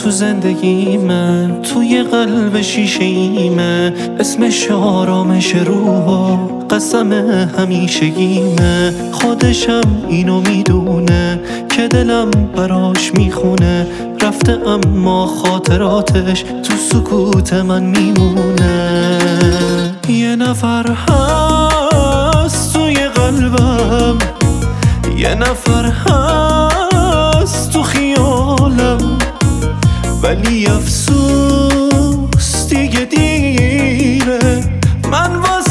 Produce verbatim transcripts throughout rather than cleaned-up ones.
تو زندگیمه، توی قلب شیشه ایمه، اسمش آرامش روح و قسم همیشگیمه. خودشم اینو میدونه که دلم براش میخونه، رفته اما خاطراتش تو سکوت من میمونه. یه نفر هست توی قلبم، یه نفر هست تو خیالم، ولی افسوس دیگه دیره، من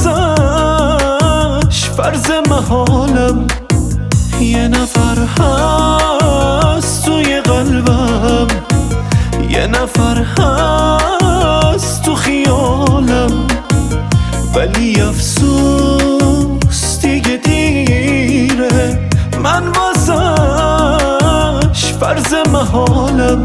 واسش فرض محالم. یه نفر هست توی قلبم، یه نفر هست تو خیالم، ولی افسوس دیگه دیره، من واسش فرض محالم.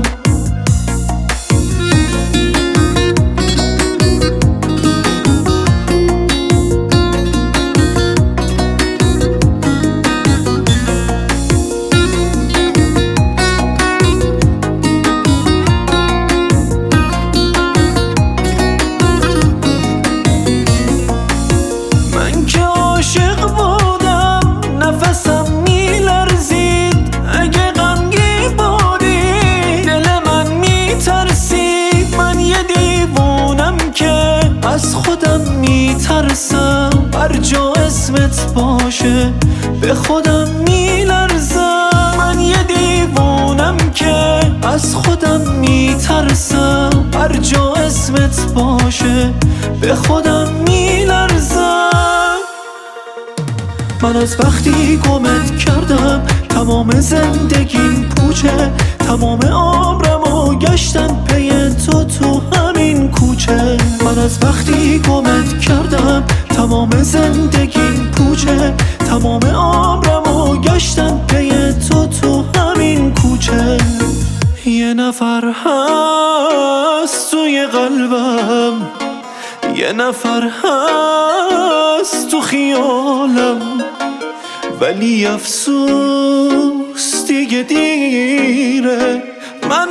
از خودم میترسم، هر جا اسمت باشه به خودم میلرزم. من یه دیوونم که از خودم میترسم، هر جا اسمت باشه به خودم میلرزم. من از وقتی گمت کردم تمام زندگیم پوچه، تمام عمرمو گشتم پی تو تو همین کوچه. من از وقتی گمت کردم تمام زندگیم پوچه، تمام عمرمو گشتم پی تو تو همین کوچه. یه نفر هست توی قلبم، یه نفر هست تو خیالم، ولی افسوس دیگه دیره، من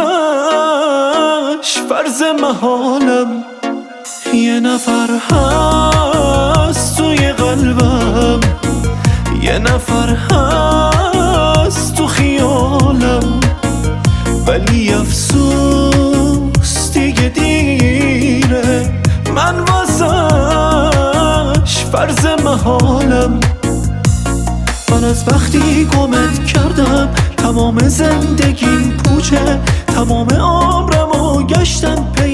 واسش فرض محالم. یه نفر هست توی قلبم، یه نفر هست تو خیالم، ولی افسوس دیگه دیره، من واسش فرض محالم. من از وقتی گمت کردم تمام زندگیم پوچه، تمام عمرمو گشتم پی